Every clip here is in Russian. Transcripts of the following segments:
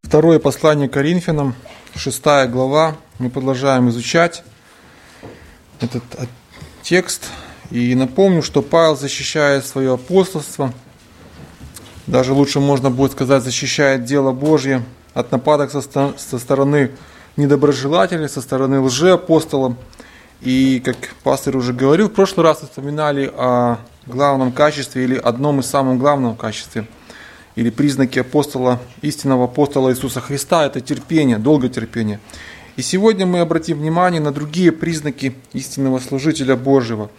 Второе послание Коринфянам, 6 глава. Мы продолжаем изучать этот текст. И напомню, что Павел защищает свое апостольство. Даже лучше можно будет сказать, защищает дело Божье от нападок со стороны недоброжелателей, со стороны лжеапостолов. И, как пастор уже говорил, в прошлый раз вспоминали о главном качестве или одном из самых главных качеств, или признаки апостола, истинного апостола Иисуса Христа, это терпение, долготерпение. И сегодня мы обратим внимание на другие признаки истинного служителя Божьего.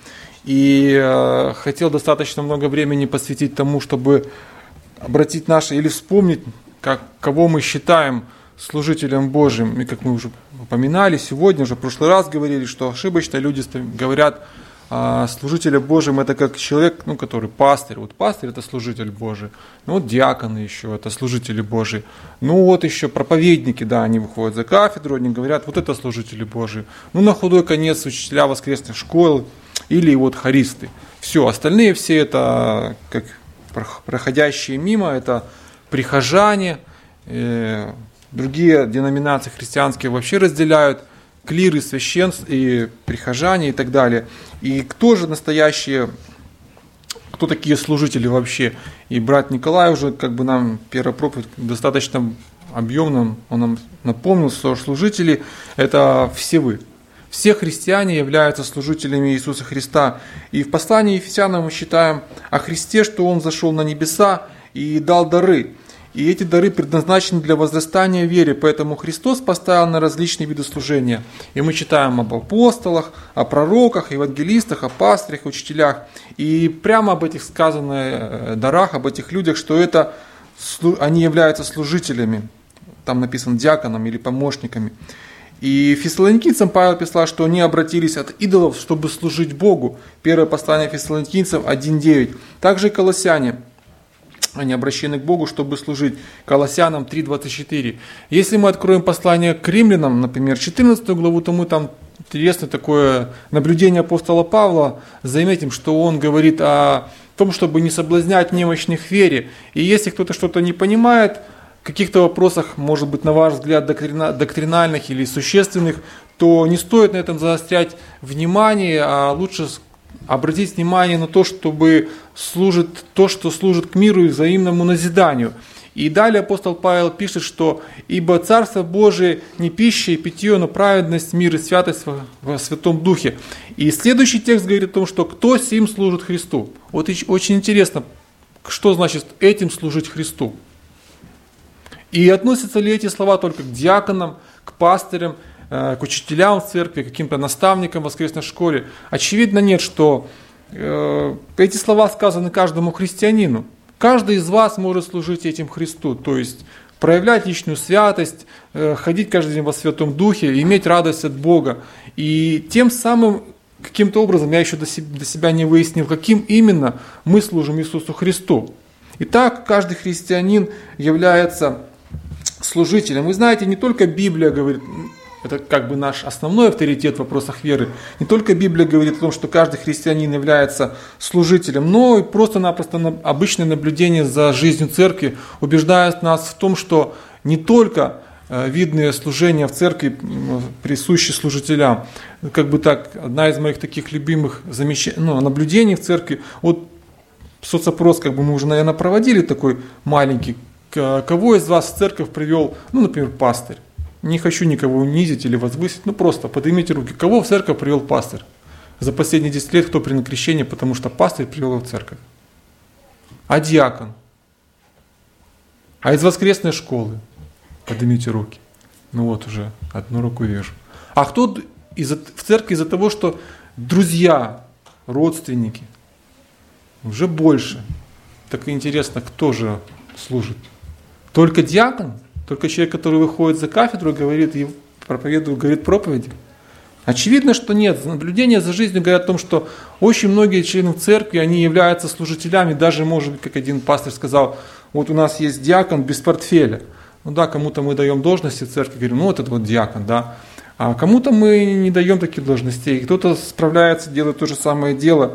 И хотел достаточно много времени посвятить тому, чтобы обратить наше или вспомнить, кого мы считаем служителем Божьим. И как мы уже упоминали, сегодня уже в прошлый раз говорили, что ошибочно люди говорят, служителем Божьим это как человек, который пастырь. Вот пастырь это служитель Божий. Диаконы еще это служители Божьи. Еще проповедники, они выходят за кафедру, они говорят, вот это служители Божьи. На худой конец учителя воскресной школы или хористы. Все, остальные все это как проходящие мимо, это прихожане. Другие деноминации христианские вообще разделяют клиры, священств и прихожане и так далее. И кто же настоящие, кто такие служители вообще? И брат Николай уже нам первая проповедь достаточно объемно, он нам напомнил, что служители это все вы. Все христиане являются служителями Иисуса Христа. И в послании Ефесянам мы читаем о Христе, что Он зашел на небеса и дал дары. И эти дары предназначены для возрастания в вере, поэтому Христос поставил на различные виды служения. И мы читаем об апостолах, о пророках, евангелистах, о пастырях, учителях. И прямо об этих сказанных дарах, об этих людях, что они являются служителями. Там написано диаконами или помощниками. И фессалоникийцам Павел писал, что они обратились от идолов, чтобы служить Богу. Первое послание фессалоникийцам 1:9. Также и колоссяне. Они обращены к Богу, чтобы служить. Колоссянам 3:24. Если мы откроем послание к римлянам, например, 14 главу, то мы там интересное такое наблюдение апостола Павла заметим, что он говорит о том, чтобы не соблазнять немощных в вере. И если кто-то что-то не понимает, в каких-то вопросах, может быть, на ваш взгляд, доктринальных или существенных, то не стоит на этом заострять внимание, а лучше обратить внимание на то, что служит к миру и взаимному назиданию. И далее апостол Павел пишет, что «Ибо Царство Божие не пища и питье, но праведность, мир и святость во Святом Духе». И следующий текст говорит о том, что «Кто сим служит Христу». Очень интересно, что значит этим служить Христу. И относятся ли эти слова только к диаконам, к пастырям, к учителям в церкви, к каким-то наставникам в воскресной школе? Очевидно, нет, что эти слова сказаны каждому христианину. Каждый из вас может служить этим Христу, то есть проявлять личную святость, ходить каждый день во Святом Духе, иметь радость от Бога. И тем самым, каким-то образом, я еще до себя не выяснил, каким именно мы служим Иисусу Христу. Итак, каждый христианин является служителем. Вы знаете, не только Библия говорит, это наш основной авторитет в вопросах веры, не только Библия говорит о том, что каждый христианин является служителем, но и просто-напросто обычное наблюдение за жизнью церкви убеждает нас в том, что не только видные служения в церкви присущи служителям. Одна из моих таких любимых наблюдений в церкви, соцопрос, мы уже, наверное, проводили такой маленький. Кого из вас в церковь привел, например, пастырь? Не хочу никого унизить или возвысить, просто поднимите руки. Кого в церковь привел пастырь? За последние 10 лет кто принял крещение, потому что пастырь привел его в церковь? А диакон? А из воскресной школы? Поднимите руки. Уже одну руку вижу. А кто в церкви из-за того, что друзья, родственники? Уже больше. Так интересно, кто же служит? Только диакон? Только человек, который выходит за кафедру, говорит проповеди? Очевидно, что нет. Наблюдения за жизнью говорят о том, что очень многие члены церкви, они являются служителями. Даже, может быть, как один пастор сказал, у нас есть диакон без портфеля. Кому-то мы даем должности в церкви, говорим, этот диакон, А кому-то мы не даем таких должностей. Кто-то справляется, делает то же самое дело,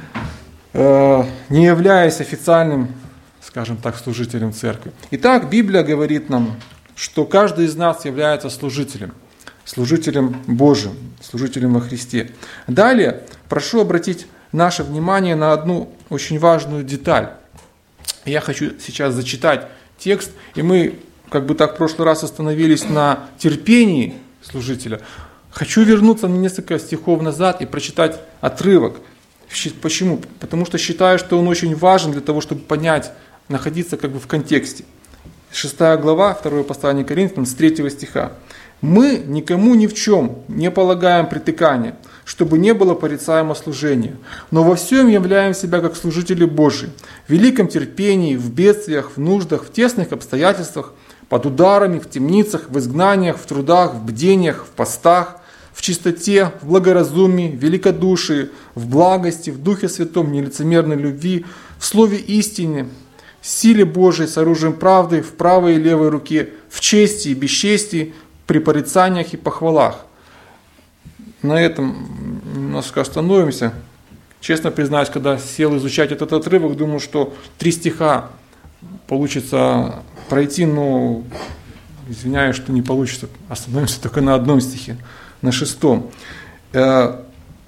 не являясь официальным, скажем так, служителем церкви. Итак, Библия говорит нам что каждый из нас является служителем Божьим, служителем во Христе. Далее прошу обратить наше внимание на одну очень важную деталь. Я хочу сейчас зачитать текст, и мы в прошлый раз остановились на терпении служителя. Хочу вернуться на несколько стихов назад и прочитать отрывок. Почему? Потому что считаю, что он очень важен для того, чтобы понять, находиться в контексте. 6 глава, 2 послание Коринфянам, с 3 стиха. «Мы никому ни в чем не полагаем притыкания, чтобы не было порицаемо служения, но во всем являем себя как служители Божии, в великом терпении, в бедствиях, в нуждах, в тесных обстоятельствах, под ударами, в темницах, в изгнаниях, в трудах, в бдениях, в постах, в чистоте, в благоразумии, в великодушии, в благости, в Духе Святом, нелицемерной любви, в слове истине, в силе Божией, с оружием правды, в правой и левой руке, в чести и бесчестии, при порицаниях и похвалах». На этом немножко остановимся. Честно признаюсь, когда сел изучать этот отрывок, думал, что 3 стиха получится пройти, но извиняюсь, что не получится. Остановимся только на одном стихе, на 6. На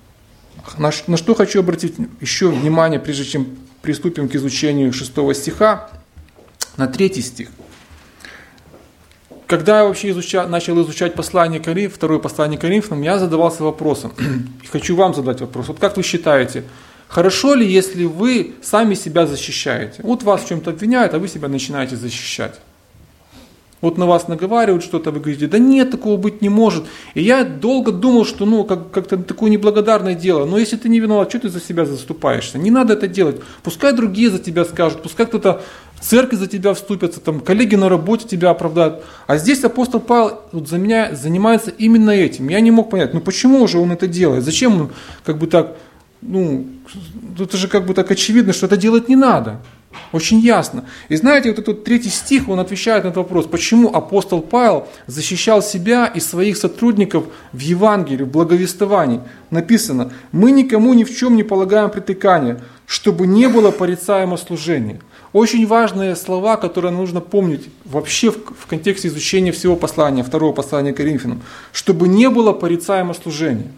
что хочу обратить еще внимание, прежде чем приступим к изучению 6 стиха, на 3 стих. Когда я вообще начал изучать второе послание Коринфянам, я задавался вопросом, и хочу вам задать вопрос. Вот как вы считаете, хорошо ли, если вы сами себя защищаете? Вот вас в чем-то обвиняют, а вы себя начинаете защищать. Вот на вас наговаривают что-то, вы говорите, да нет, такого быть не может. И я долго думал, что как-то такое неблагодарное дело. Но если ты не виноват, что ты за себя заступаешься? Не надо это делать. Пускай другие за тебя скажут, пускай кто-то в церкви за тебя вступятся, коллеги на работе тебя оправдают. А здесь апостол Павел занимается именно этим. Я не мог понять, почему же он это делает? Зачем он это же так очевидно, что это делать не надо. Очень ясно. И знаете, вот этот 3 стих, он отвечает на этот вопрос, почему апостол Павел защищал себя и своих сотрудников в Евангелии, в благовествовании. Написано, мы никому ни в чем не полагаем притыкания, чтобы не было порицаемо служения. Очень важные слова, которые нужно помнить вообще в контексте изучения всего послания, 2 послания Коринфянам, чтобы не было порицаемо служения.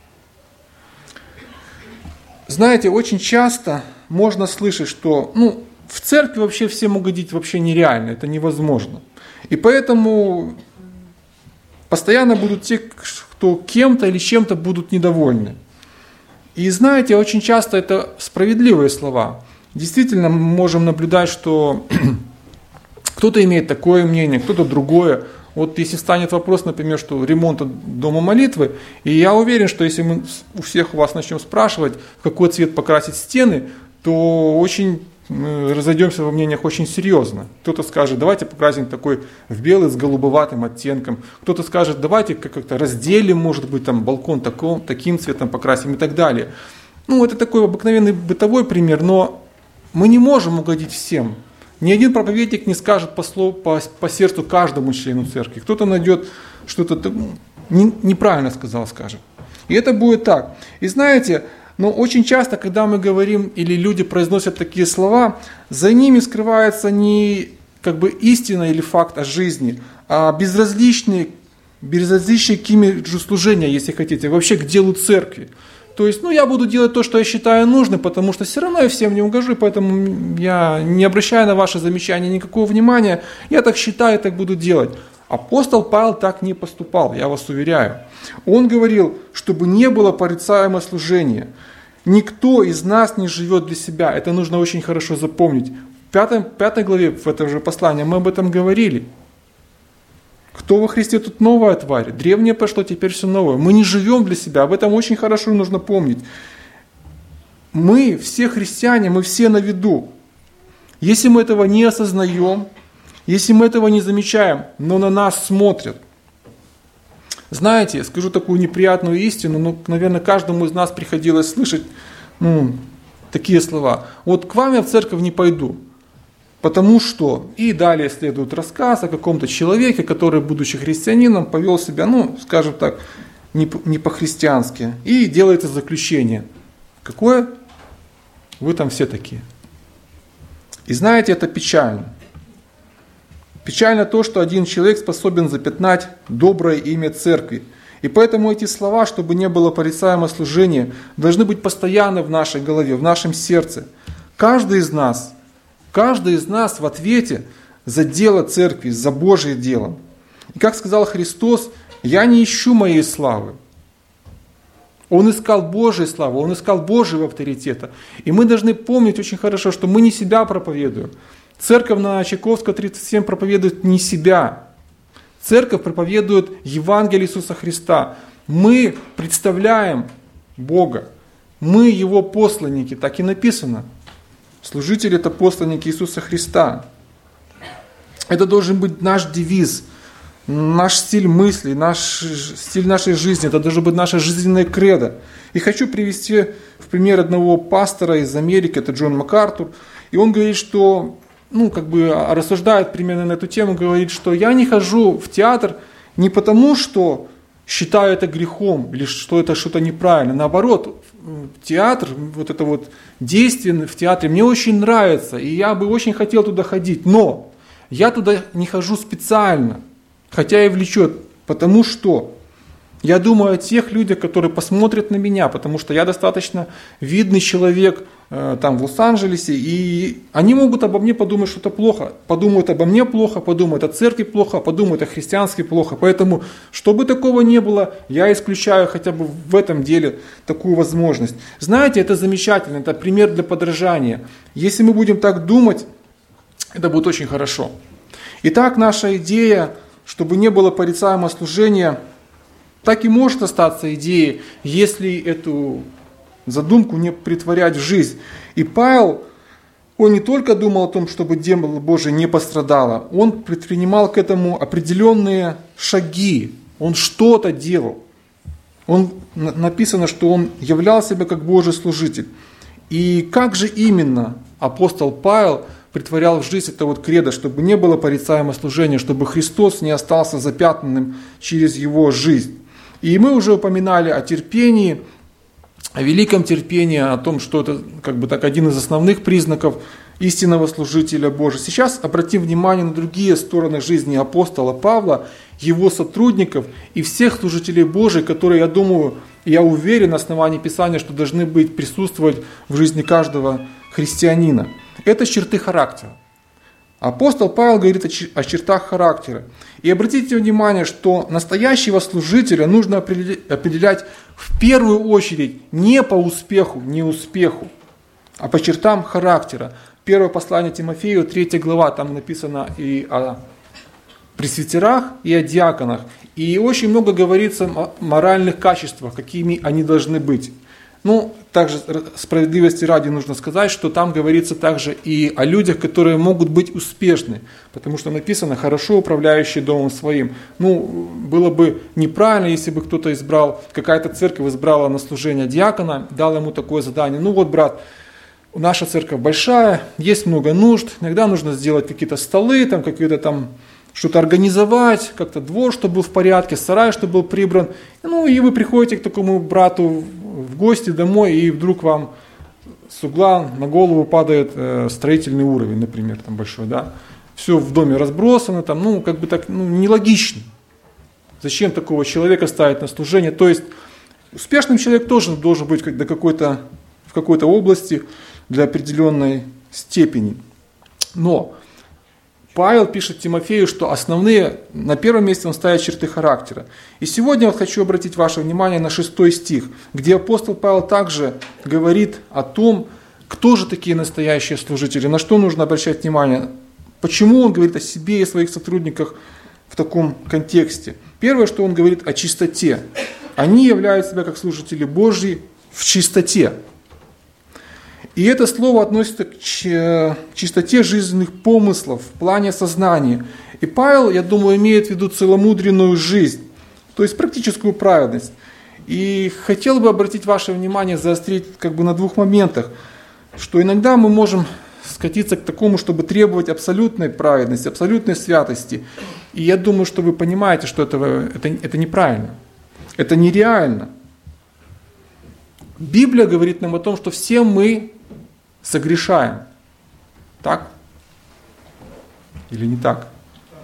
Знаете, очень часто можно слышать, что в церкви вообще всем угодить вообще нереально, это невозможно. И поэтому постоянно будут те, кто кем-то или чем-то будут недовольны. И знаете, очень часто это справедливые слова. Действительно, мы можем наблюдать, что кто-то имеет такое мнение, кто-то другое. Вот если встанет вопрос, например, что ремонта дома молитвы, и я уверен, что если мы у всех у вас начнем спрашивать, в какой цвет покрасить стены, то очень разойдемся во мнениях очень серьезно. Кто-то скажет, давайте покрасим такой в белый с голубоватым оттенком. Кто-то скажет, давайте как-то разделим, может быть, балкон таким цветом покрасим и так далее. Это такой обыкновенный бытовой пример, но мы не можем угодить всем. Ни один проповедник не скажет по сердцу каждому члену церкви. Кто-то найдет что-то неправильно сказал, скажет. И это будет так. И знаете, очень часто, когда мы говорим или люди произносят такие слова, за ними скрывается не истина или факт о жизни, а безразличие к имиджу служения, если хотите, вообще к делу церкви. То есть, я буду делать то, что я считаю нужным, потому что все равно я всем не угожу, поэтому я не обращаю на ваши замечания никакого внимания. Я так считаю, так буду делать. Апостол Павел так не поступал, я вас уверяю. Он говорил, чтобы не было порицаемо служения. Никто из нас не живет для себя. Это нужно очень хорошо запомнить. В 5 главе в этом же послании мы об этом говорили. Кто во Христе, тут новая тварь. Древнее прошло, теперь все новое. Мы не живем для себя. Об этом очень хорошо нужно помнить. Мы все христиане, мы все на виду. Если мы этого не осознаем, если мы этого не замечаем, но на нас смотрят. Знаете, я скажу такую неприятную истину, наверное, каждому из нас приходилось слышать такие слова. Вот к вам я в церковь не пойду. Потому что, и далее следует рассказ о каком-то человеке, который, будучи христианином, повел себя, скажем так, не по-христиански. И делается заключение. Какое? Вы там все такие. И знаете, это печально. Печально то, что один человек способен запятнать доброе имя церкви. И поэтому эти слова, чтобы не было порицаемого служения, должны быть постоянно в нашей голове, в нашем сердце. Каждый из нас в ответе за дело церкви, за Божье дело. И как сказал Христос, я не ищу моей славы. Он искал Божьей славы, Он искал Божьего авторитета. И мы должны помнить очень хорошо, что мы не себя проповедуем. Церковь на Чайковского 37 проповедует не себя. Церковь проповедует Евангелие Иисуса Христа. Мы представляем Бога. Мы Его посланники, так и написано. Служители – это посланники Иисуса Христа. Это должен быть наш девиз, наш стиль мысли, наш стиль нашей жизни. Это должно быть наша жизненная кредо. И хочу привести в пример одного пастора из Америки, это Джон МакАртур. И он говорит, что, рассуждает примерно на эту тему, говорит, что я не хожу в театр не потому, что считаю это грехом или что это что-то неправильно. Наоборот, театр, действие в театре мне очень нравится, и я бы очень хотел туда ходить, но я туда не хожу специально, хотя и влечет, потому что я думаю о тех людях, которые посмотрят на меня, потому что я достаточно видный человек там в Лос-Анджелесе, и они могут обо мне подумать что-то плохо, подумают обо мне плохо, подумают о церкви плохо, подумают о христианстве плохо. Поэтому, чтобы такого не было, я исключаю хотя бы в этом деле такую возможность. Знаете, это замечательно, это пример для подражания. Если мы будем так думать, это будет очень хорошо. Итак, наша идея, чтобы не было порицаемого служения, так и может остаться идеей, если эту задумку не претворять в жизнь. И Павел, он не только думал о том, чтобы дело Божие не пострадало, он предпринимал к этому определенные шаги, он что-то делал. Написано, что он являл себя как Божий служитель. И как же именно апостол Павел притворял в жизнь это кредо, чтобы не было порицаемого служения, чтобы Христос не остался запятнанным через его жизнь. И мы уже упоминали о терпении, о великом терпении, о том, что это один из основных признаков истинного служителя Божия. Сейчас обратим внимание на другие стороны жизни апостола Павла, его сотрудников и всех служителей Божьих, которые, я уверен на основании Писания, что должны присутствовать в жизни каждого христианина. Это черты характера. Апостол Павел говорит о чертах характера. И обратите внимание, что настоящего служителя нужно определять в первую очередь не по успеху, не успеху, а по чертам характера. Первое послание Тимофею, 3 глава, там написано и о пресвитерах, и о диаконах. И очень много говорится о моральных качествах, какими они должны быть. Также справедливости ради нужно сказать, что там говорится также и о людях, которые могут быть успешны, потому что написано «хорошо управляющий домом своим». Было бы неправильно, если бы кто-то какая-то церковь избрала на служение диакона, дала ему такое задание. Брат, наша церковь большая, есть много нужд, иногда нужно сделать какие-то столы, что-то организовать, как-то двор, чтобы был в порядке, сарай, чтобы был прибран. И вы приходите к такому брату в гости домой, и вдруг вам с угла на голову падает строительный уровень, например, большой, да. Все в доме разбросано, нелогично. Зачем такого человека ставить на служение? То есть успешным человек тоже должен быть в какой-то области для определенной степени. Но Павел пишет Тимофею, что основные, на первом месте он ставит черты характера. И сегодня я хочу обратить ваше внимание на 6 стих, где апостол Павел также говорит о том, кто же такие настоящие служители, на что нужно обращать внимание, почему он говорит о себе и своих сотрудниках в таком контексте. Первое, что он говорит о чистоте. Они являют себя как служители Божьи в чистоте. И это слово относится к чистоте жизненных помыслов в плане сознания. И Павел, я думаю, имеет в виду целомудренную жизнь, то есть практическую праведность. И хотел бы обратить ваше внимание, заострить на 2 моментах, что иногда мы можем скатиться к такому, чтобы требовать абсолютной праведности, абсолютной святости. И я думаю, что вы понимаете, что это неправильно, это нереально. Библия говорит нам о том, что все мы согрешаем. Так? Или не так?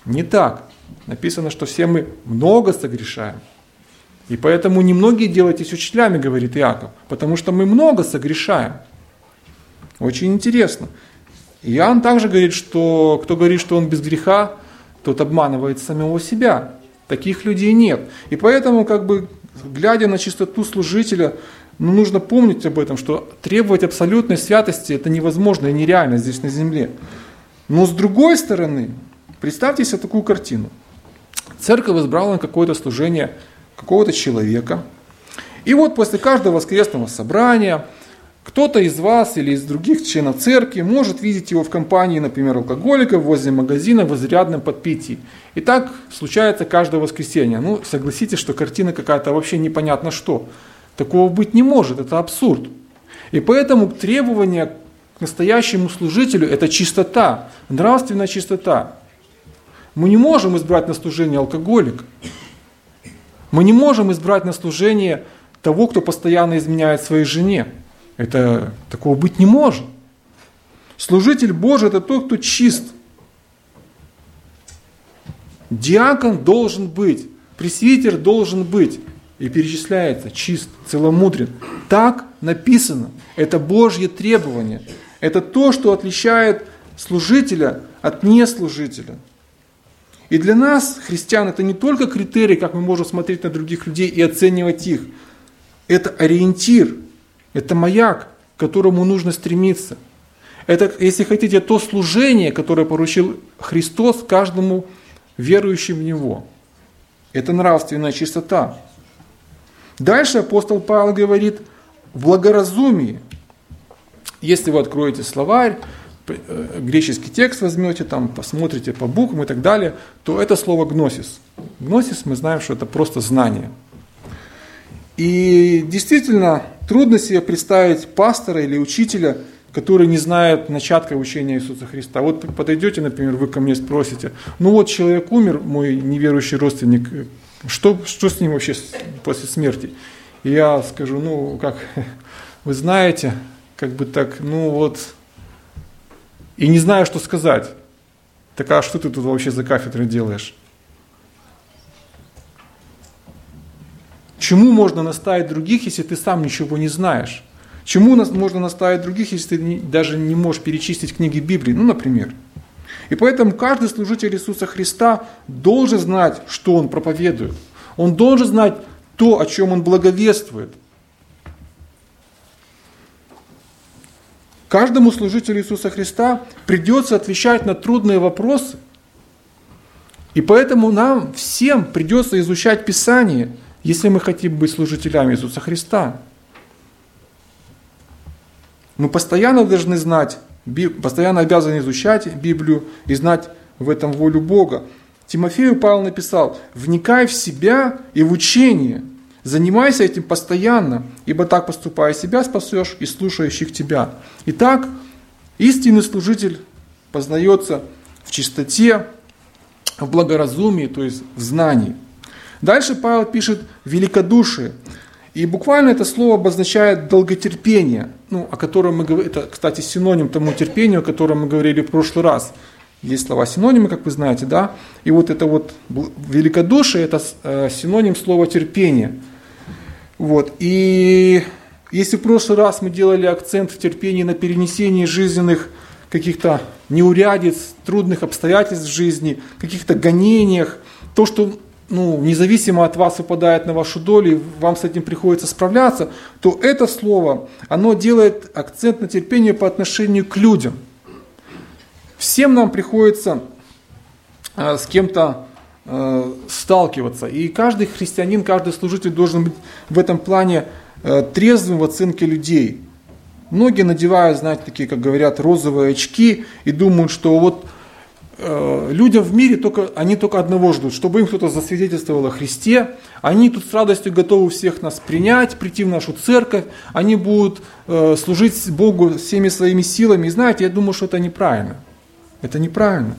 Не так. Написано, что все мы много согрешаем. И поэтому немногие делайтесь учителями, говорит Иаков, потому что мы много согрешаем. Очень интересно. Иоанн также говорит, что кто говорит, что он без греха, тот обманывает самого себя. Таких людей нет. И поэтому, глядя на чистоту служителя, нужно помнить об этом, что требовать абсолютной святости это невозможно и нереально здесь на земле. Но с другой стороны, представьте себе такую картину. Церковь избрала на какое-то служение какого-то человека. И вот после каждого воскресного собрания кто-то из вас или из других членов церкви может видеть его в компании, например, алкоголиков возле магазина в изрядном подпитии. И так случается каждое воскресенье. Согласитесь, что картина какая-то вообще непонятно что. Такого быть не может, это абсурд. И поэтому требование к настоящему служителю – это чистота, нравственная чистота. Мы не можем избрать на служение алкоголика. Мы не можем избрать на служение того, кто постоянно изменяет своей жене. Такого быть не может. Служитель Божий – это тот, кто чист. Диакон должен быть, пресвитер должен быть. И перечисляется чист, целомудрен. Так написано. Это Божье требование. Это то, что отличает служителя от неслужителя. И для нас, христиан, это не только критерий, как мы можем смотреть на других людей и оценивать их. Это ориентир, это маяк, к которому нужно стремиться. Это, если хотите, то служение, которое поручил Христос каждому верующему в Него. Это нравственная чистота. Дальше апостол Павел говорит благоразумие. Если вы откроете словарь, греческий текст возьмете, посмотрите по буквам и так далее, то это слово гносис. Гносис, мы знаем, что это просто знание. И действительно, трудно себе представить пастора или учителя, который не знает начатка учения Иисуса Христа. Вот подойдете, например, вы ко мне спросите, человек умер, мой неверующий родственник, что с ним вообще после смерти? И я скажу, вы знаете, и не знаю, что сказать. Так а что ты тут вообще за кафедрой делаешь? Чему можно наставить других, если ты сам ничего не знаешь? Чему можно наставить других, если ты даже не можешь перечистить книги Библии? Например. И поэтому каждый служитель Иисуса Христа должен знать, что он проповедует. Он должен знать то, о чем он благовествует. Каждому служителю Иисуса Христа придется отвечать на трудные вопросы. И поэтому нам всем придется изучать Писание, если мы хотим быть служителями Иисуса Христа. Мы постоянно должны знать, постоянно обязаны изучать Библию и знать в этом волю Бога. Тимофею Павел написал: «Вникай в себя и в учение, занимайся этим постоянно, ибо так, поступая, себя спасешь и слушающих тебя». Итак, истинный служитель познается в чистоте, в благоразумии, то есть в знании. Дальше Павел пишет «великодушие». И буквально это слово обозначает долготерпение, о котором мы говорили. Это, кстати, синоним тому терпению, о котором мы говорили в прошлый раз. Есть слова-синонимы, как вы знаете, да? И это великодушие, это синоним слова терпение. И если в прошлый раз мы делали акцент в терпении на перенесении жизненных каких-то неурядиц, трудных обстоятельств в жизни, каких-то гонениях, то, что независимо от вас выпадает на вашу долю, вам с этим приходится справляться, то это слово, оно делает акцент на терпение по отношению к людям. Всем нам приходится с кем-то сталкиваться. И каждый христианин, каждый служитель должен быть в этом плане трезвым в оценке людей. Многие надевают, такие, как говорят, розовые очки и думают, что людям в мире они только одного ждут, чтобы им кто-то засвидетельствовал о Христе. Они тут с радостью готовы всех нас принять, прийти в нашу церковь. Они будут служить Богу всеми своими силами. И знаете, я думаю, что это неправильно. Это неправильно.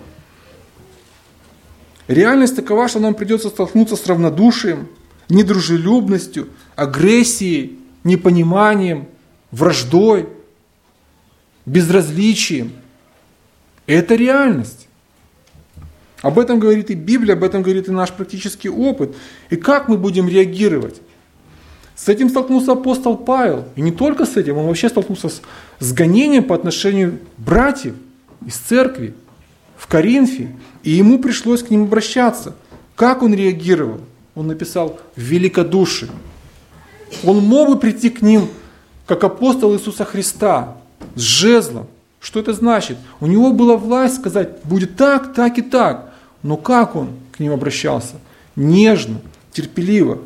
Реальность такова, что нам придется столкнуться с равнодушием, недружелюбностью, агрессией, непониманием, враждой, безразличием. Это реальность. Об этом говорит и Библия, об этом говорит и наш практический опыт. И как мы будем реагировать? С этим столкнулся апостол Павел. И не только с этим, он вообще столкнулся с гонением по отношению к братьев из церкви в Коринфе. И ему пришлось к ним обращаться. Как он реагировал? Он написал великодушие. Он мог бы прийти к ним, как апостол Иисуса Христа, с жезлом. Что это значит? У него была власть сказать, будет так, так и так. Но как он к ним обращался? Нежно, терпеливо,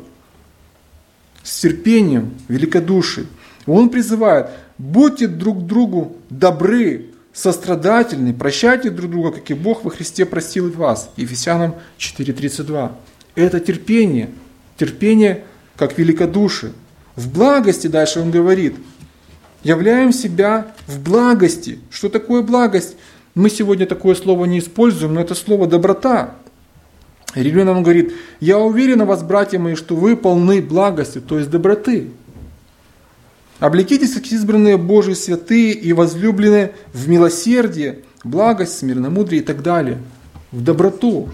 с терпением, великодушием. Он призывает, будьте друг другу добры, сострадательны, прощайте друг друга, как и Бог во Христе простил и вас. Ефесянам 4:32. Это терпение, терпение как великодушие. В благости, дальше он говорит, являем себя в благости. Что такое благость? Мы сегодня такое слово не используем, но это слово доброта. Римлянам он говорит, я уверен в вас, братья мои, что вы полны благости, то есть доброты. Облекитесь, как избранные Божьи святые и возлюбленные в милосердие, благость, смиренномудрие и так далее. В доброту.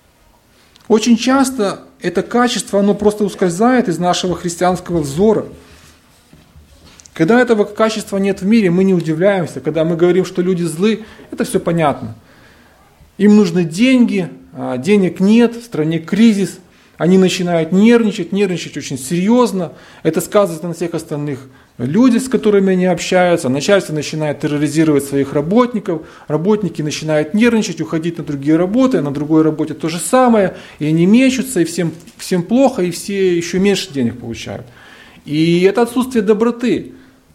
Очень часто это качество, оно просто ускользает из нашего христианского взора. Когда этого качества нет в мире, мы не удивляемся. Когда мы говорим, что люди злы, это все понятно. Им нужны деньги, а денег нет, в стране кризис. Они начинают нервничать очень серьезно. Это сказывается на всех остальных людях, с которыми они общаются. Начальство начинает терроризировать своих работников. Работники начинают нервничать, уходить на другие работы. А на другой работе то же самое. И они мечутся, и всем плохо, и все еще меньше денег получают. И это отсутствие доброты.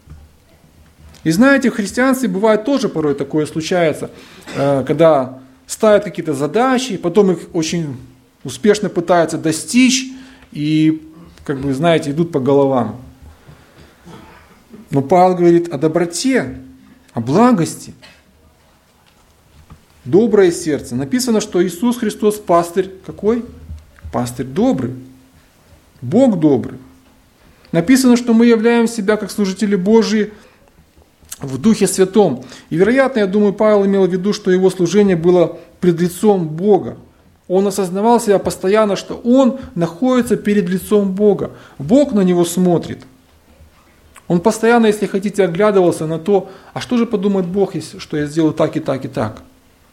И знаете, в христианстве бывает тоже порой такое случается, когда ставят какие-то задачи, потом их очень успешно пытаются достичь и, знаете, идут по головам. Но Павел говорит о доброте, о благости. Доброе сердце. Написано, что Иисус Христос пастырь какой? Пастырь добрый. Бог добрый. Написано, что мы являем себя как служители Божьи в Духе Святом. И, вероятно, я думаю, Павел имел в виду, что его служение было пред лицом Бога. Он осознавал себя постоянно, что он находится перед лицом Бога. Бог на него смотрит. Он постоянно, если хотите, оглядывался на то, а что же подумает Бог, если что я сделаю так и так и так.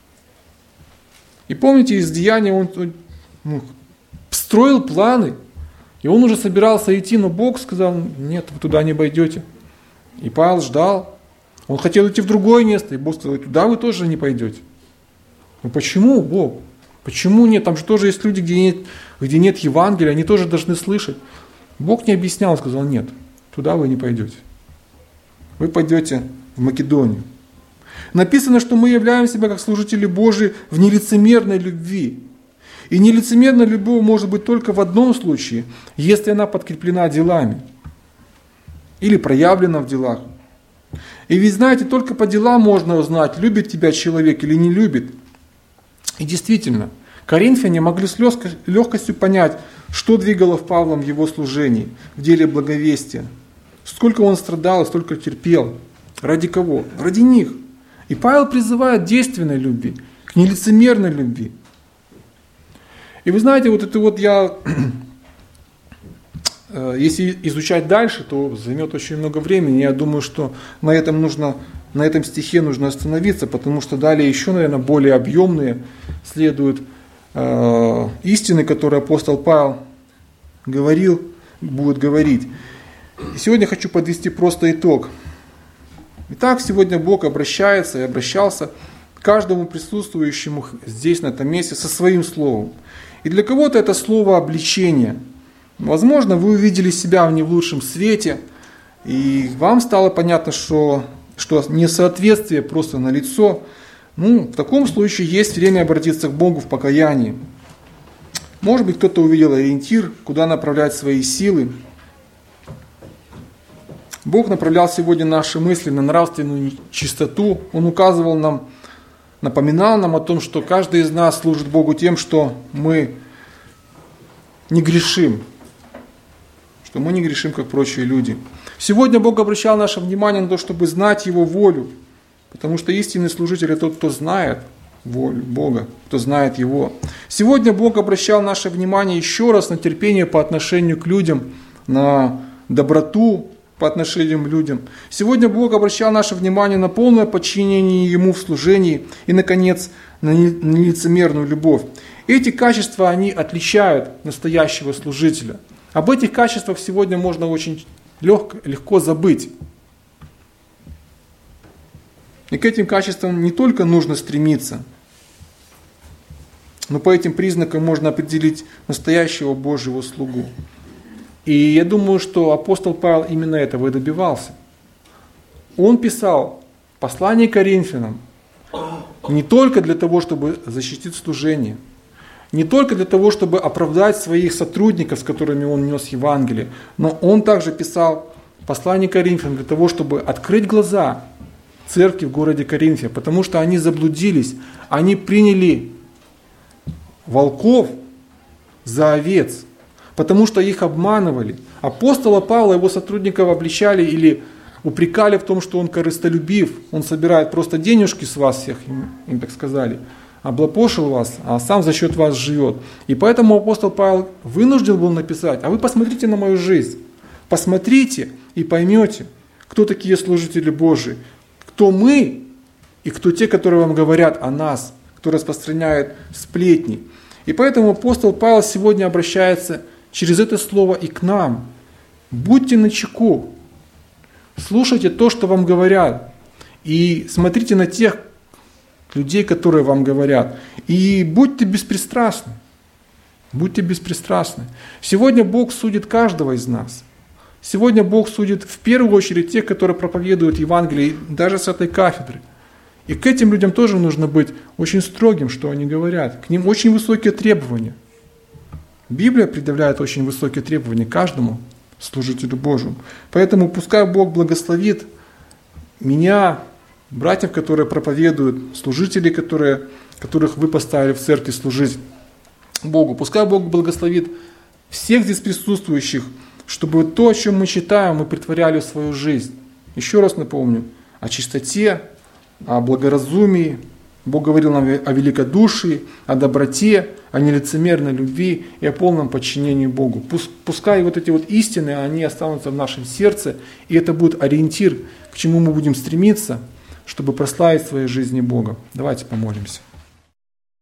И помните, из Деяния он строил планы, и он уже собирался идти, но Бог сказал, нет, вы туда не пойдете. И Павел ждал. Он хотел идти в другое место, и Бог сказал, туда вы тоже не пойдете. Ну почему, Бог? Почему нет? Там же тоже есть люди, где нет Евангелия, они тоже должны слышать. Бог не объяснял, он сказал, нет, туда вы не пойдете. Вы пойдете в Македонию. Написано, что мы являем себя как служители Божии в нелицемерной любви. И нелицемерная любовь может быть только в одном случае, если она подкреплена делами или проявлена в делах. И ведь знаете, только по делам можно узнать, любит тебя человек или не любит. И действительно, коринфяне могли с легкостью понять, что двигало Павлом в его служении, в деле благовестия. Сколько он страдал и столько терпел. Ради кого? Ради них. И Павел призывает к действенной любви, к нелицемерной любви. И вы знаете, если изучать дальше, то займет очень много времени. Я думаю, что на этом стихе нужно остановиться, потому что далее еще, наверное, более объемные следуют истины, которые апостол Павел будет говорить. И сегодня хочу подвести просто итог. Итак, сегодня Бог обращается и обращался к каждому присутствующему здесь, на этом месте, со своим словом. И для кого-то это слово обличение. Возможно, вы увидели себя в не в лучшем свете, и вам стало понятно, что несоответствие просто налицо. В таком случае есть время обратиться к Богу в покаянии. Может быть, кто-то увидел ориентир, куда направлять свои силы. Бог направлял сегодня наши мысли на нравственную чистоту. Он указывал нам, напоминал нам о том, что каждый из нас служит Богу тем, что мы не грешим. Что мы не грешим, как прочие люди. Сегодня Бог обращал наше внимание на то, чтобы знать Его волю. Потому что истинный служитель – это тот, кто знает волю Бога, кто знает Его. Сегодня Бог обращал наше внимание еще раз на терпение по отношению к людям, на доброту по отношению к людям. Сегодня Бог обращал наше внимание на полное подчинение Ему в служении и, наконец, на нелицемерную любовь. Эти качества, они отличают настоящего служителя. Об этих качествах сегодня можно очень легко забыть. И к этим качествам не только нужно стремиться, но по этим признакам можно определить настоящего Божьего слугу. И я думаю, что апостол Павел именно этого и добивался. Он писал послание Коринфянам не только для того, чтобы защитить служение, не только для того, чтобы оправдать своих сотрудников, с которыми он нес Евангелие, но он также писал послание Коринфянам для того, чтобы открыть глаза церкви в городе Коринфе, потому что они заблудились, они приняли волков за овец, потому что их обманывали. Апостола Павла, его сотрудников обличали или упрекали в том, что он корыстолюбив, он собирает просто денежки с вас всех, им так сказали, облапошил вас, а сам за счет вас живет. И поэтому апостол Павел вынужден был написать: а вы посмотрите на мою жизнь, посмотрите и поймете, кто такие служители Божии, кто мы и кто те, которые вам говорят о нас, кто распространяет сплетни. И поэтому апостол Павел сегодня обращается через это слово и к нам. Будьте начеку, слушайте то, что вам говорят, и смотрите на тех людей, которые вам говорят, и будьте беспристрастны. Будьте беспристрастны. Сегодня Бог судит каждого из нас. Сегодня Бог судит в первую очередь тех, которые проповедуют Евангелие, даже с этой кафедры. И к этим людям тоже нужно быть очень строгим, что они говорят. К ним очень высокие требования. Библия предъявляет очень высокие требования каждому служителю Божьему. Поэтому пускай Бог благословит меня, братьев, которые проповедуют, служителей, которых вы поставили в церкви служить Богу. Пускай Бог благословит всех здесь присутствующих, чтобы то, о чем мы читаем, мы претворяли в свою жизнь. Еще раз напомню о чистоте, о благоразумии. Бог говорил нам о великодушии, о доброте, о нелицемерной любви и о полном подчинении Богу. Пускай вот эти вот истины, они останутся в нашем сердце, и это будет ориентир, к чему мы будем стремиться, чтобы прославить в своей жизни Бога. Давайте помолимся.